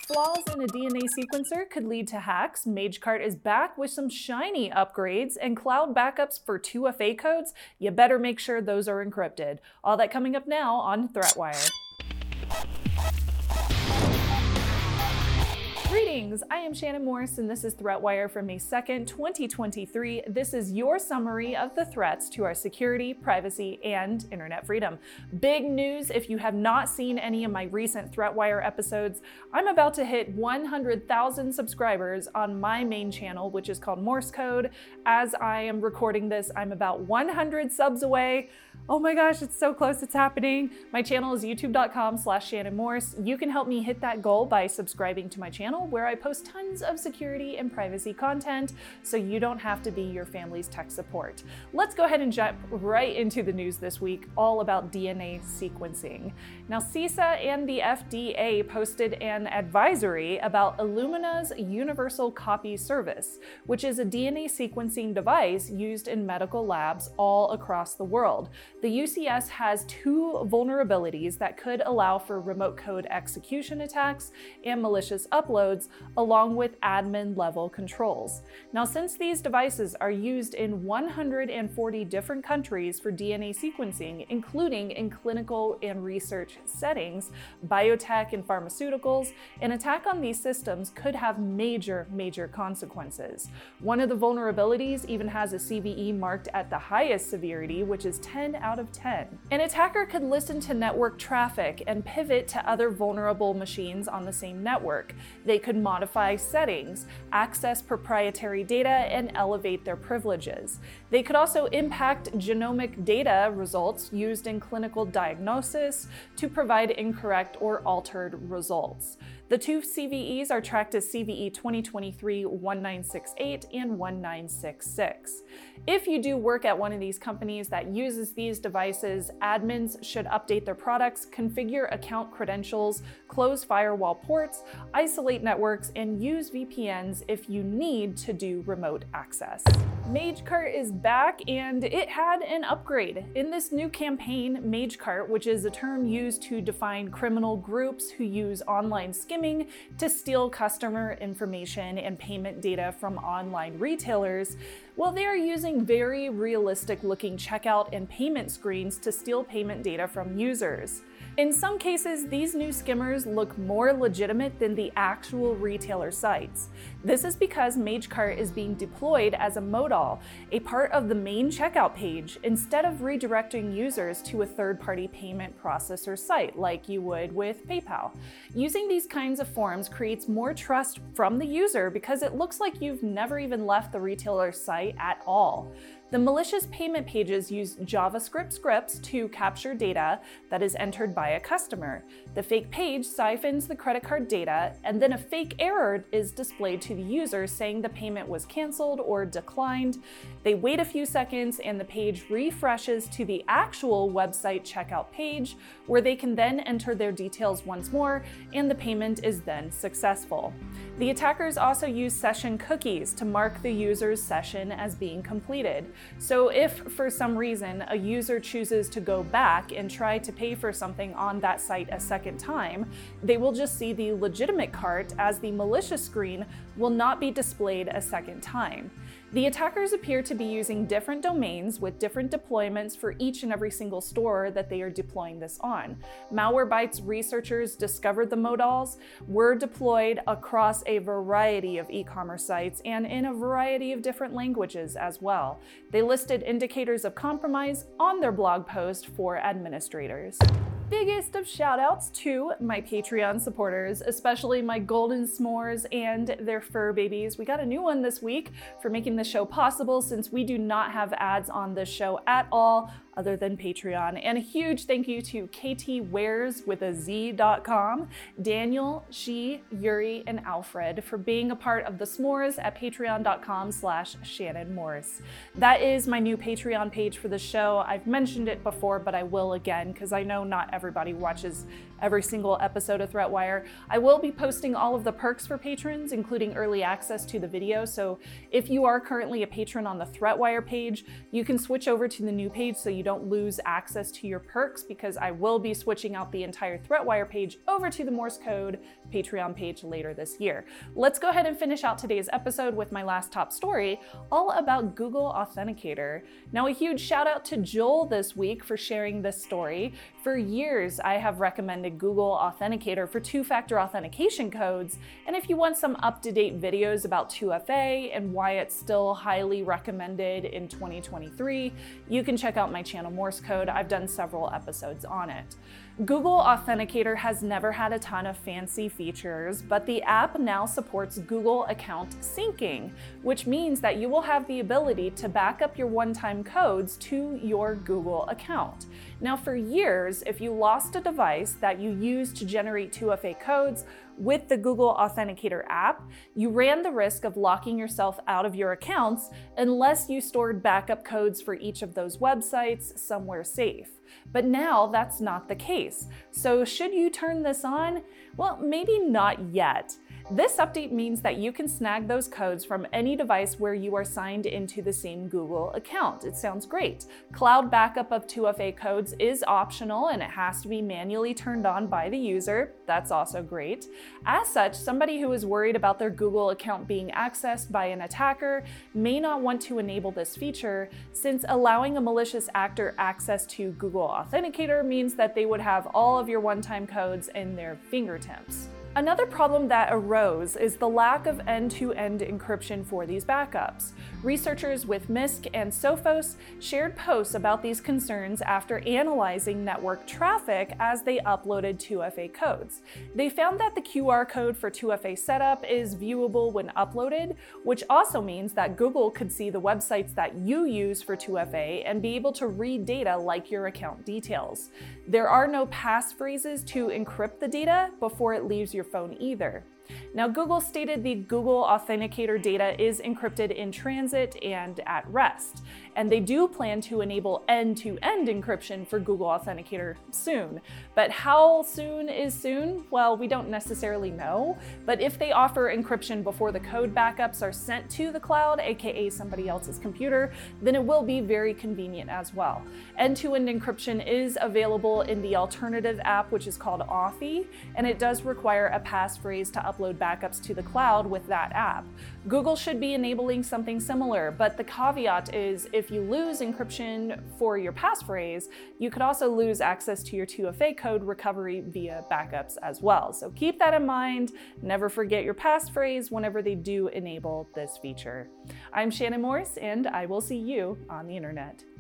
Flaws in a DNA sequencer could lead to hacks. MageCart is back with some shiny upgrades and cloud backups for 2FA codes. You better make sure those are encrypted. All that coming up now on ThreatWire. Greetings, I am Shannon Morse and this is ThreatWire for May 2nd, 2023. This is your summary of the threats to our security, privacy, and internet freedom. Big news, if you have not seen any of my recent ThreatWire episodes, I'm about to hit 100,000 subscribers on my main channel, which is called Morse Code. As I am recording this, I'm about 100 subs away. Oh my gosh, it's so close, it's happening. My channel is youtube.com/Shannon Morse. You can help me hit that goal by subscribing to my channel, where I post tons of security and privacy content, so you don't have to be your family's tech support. Let's go ahead and jump right into the news this week, all about DNA sequencing. Now, CISA and the FDA posted an advisory about Illumina's Universal Copy Service, which is a DNA sequencing device used in medical labs all across the world. The UCS has two vulnerabilities that could allow for remote code execution attacks and malicious uploads, along with admin level controls. Now, since these devices are used in 140 different countries for DNA sequencing, including in clinical and research settings, biotech and pharmaceuticals, an attack on these systems could have major consequences. One of the vulnerabilities even has a CVE marked at the highest severity, which is 10 out of 10. An attacker could listen to network traffic and pivot to other vulnerable machines on the same network. They could modify settings, access proprietary data, and elevate their privileges. They could also impact genomic data results used in clinical diagnosis to provide incorrect or altered results. The two CVEs are tracked as CVE 2023-1968 and 1966. If you do work at one of these companies that uses these devices, admins should update their products, configure account credentials, close firewall ports, isolate networks, and use VPNs if you need to do remote access. MageCart is back and it had an upgrade. In this new campaign, MageCart, which is a term used to define criminal groups who use online skimming to steal customer information and payment data from online retailers, well, they are using very realistic looking checkout and payment screens to steal payment data from users. In some cases, these new skimmers look more legitimate than the actual retailer sites. This is because MageCart is being deployed as a modal, a part of the main checkout page, instead of redirecting users to a third-party payment processor site like you would with PayPal. Using these kinds of forms creates more trust from the user because it looks like you've never even left the retailer's site at all. The malicious payment pages use JavaScript scripts to capture data that is entered by a customer. The fake page siphons the credit card data, and then a fake error is displayed to the user saying the payment was canceled or declined. They wait a few seconds and the page refreshes to the actual website checkout page, where they can then enter their details once more, and the payment is then successful. The attackers also use session cookies to mark the user's session as being completed. So if for some reason a user chooses to go back and try to pay for something on that site a second time, they will just see the legitimate cart, as the malicious screen will not be displayed a second time. The attackers appear to be using different domains with different deployments for each and every single store that they are deploying this on. Malwarebytes researchers discovered the modals were deployed across a variety of e-commerce sites and in a variety of different languages as well. They listed indicators of compromise on their blog post for administrators. Biggest of shout outs to my Patreon supporters, especially my golden s'mores and their fur babies. We got a new one this week for making the show possible, since we do not have ads on this show at all other than Patreon. And a huge thank you to KTWears.com, Daniel, She, Yuri, and Alfred for being a part of the s'mores at patreon.com/Shannon Morse. That is my new Patreon page for the show. I've mentioned it before, but I will again, because I know not everybody watches every single episode of ThreatWire. I will be posting all of the perks for patrons, including early access to the video. So if you are currently a patron on the ThreatWire page, you can switch over to the new page so you don't lose access to your perks, because I will be switching out the entire ThreatWire page over to the Morse Code Patreon page later this year. Let's go ahead and finish out today's episode with my last top story, all about Google Authenticator. Now, a huge shout out to Joel this week for sharing this story. For years, I have recommended Google Authenticator for two-factor authentication codes, and if you want some up-to-date videos about 2FA and why it's still highly recommended in 2023, you can check out my channel Morse Code. I've done several episodes on it. Google Authenticator has never had a ton of fancy features, but the app now supports Google account syncing, which means that you will have the ability to back up your one-time codes to your Google account. Now, for years, if you lost a device that you used to generate 2FA codes with the Google Authenticator app, you ran the risk of locking yourself out of your accounts unless you stored backup codes for each of those websites somewhere safe. But now that's not the case. So should you turn this on? Well, maybe not yet. This update means that you can snag those codes from any device where you are signed into the same Google account. It sounds great. Cloud backup of 2FA codes is optional and it has to be manually turned on by the user. That's also great. As such, somebody who is worried about their Google account being accessed by an attacker may not want to enable this feature, since allowing a malicious actor access to Google Authenticator means that they would have all of your one-time codes in their fingertips. Another problem that arose is the lack of end-to-end encryption for these backups. Researchers with MISC and Sophos shared posts about these concerns after analyzing network traffic as they uploaded 2FA codes. They found that the QR code for 2FA setup is viewable when uploaded, which also means that Google could see the websites that you use for 2FA and be able to read data like your account details. There are no passphrases to encrypt the data before it leaves your phone either. Now, Google stated the Google Authenticator data is encrypted in transit and at rest, and they do plan to enable end-to-end encryption for Google Authenticator soon. But how soon is soon? Well, we don't necessarily know, but if they offer encryption before the code backups are sent to the cloud, aka somebody else's computer, then it will be very convenient as well. End-to-end encryption is available in the alternative app, which is called Authy, and it does require a passphrase to upload backups to the cloud with that app. Google should be enabling something similar, but the caveat is if you lose encryption for your passphrase, you could also lose access to your 2FA code recovery via backups as well. So keep that in mind. Never forget your passphrase whenever they do enable this feature. I'm Shannon Morse, and I will see you on the internet.